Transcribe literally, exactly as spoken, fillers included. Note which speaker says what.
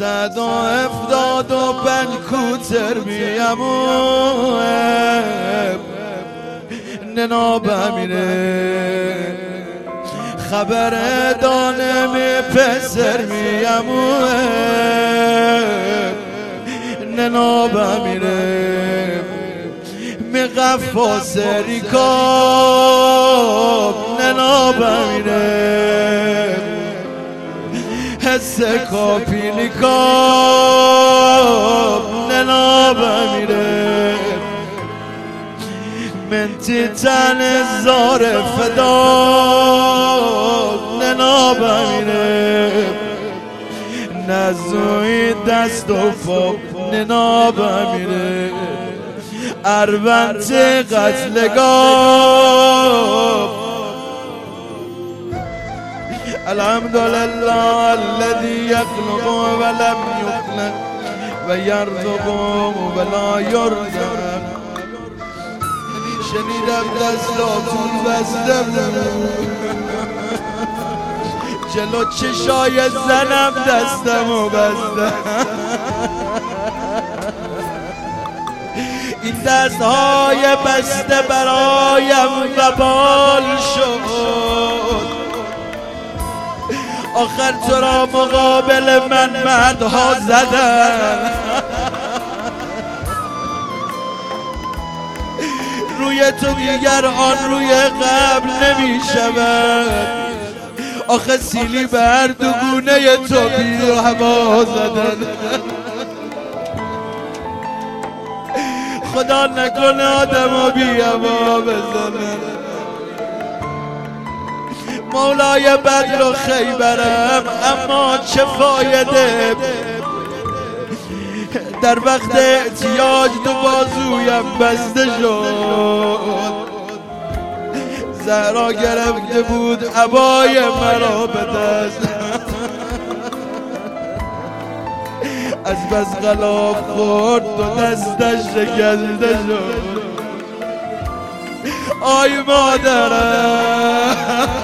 Speaker 1: صد و هفتاد و پنج کوتر میامو ننا بمیره خبر دانم پسر میامو ننا بمیره می غفاس ریکاب ننا بمیره حس کافی نکاب ننا بمیره منتی تن زار فدا ننا بمیره نزوی دست و پا ننا بمیره اروند قتلگاه الحمدلله الذي يخلق ولم يخلق و یرزق ولا یرزق. شنیدم دستاتون بسته بود جلو چشای زنم دستمو بسته این دستهای بسته برایم وبال شد آخر تو را مقابل من مردها زدن روی تو دیگر آن روی قبل نمی شود آخه سیلی بر دوگونه تو بی هوا زدن خدا نکنه آدم بی هوا بزنن مولای بدر و خیبرم اما چه فایده در وقت احتیاج دو بازویم بسته شد زهرا گرفته بود عبای مرا به دست از بس غلاف خورد و دستش شکسته شد آی مادرم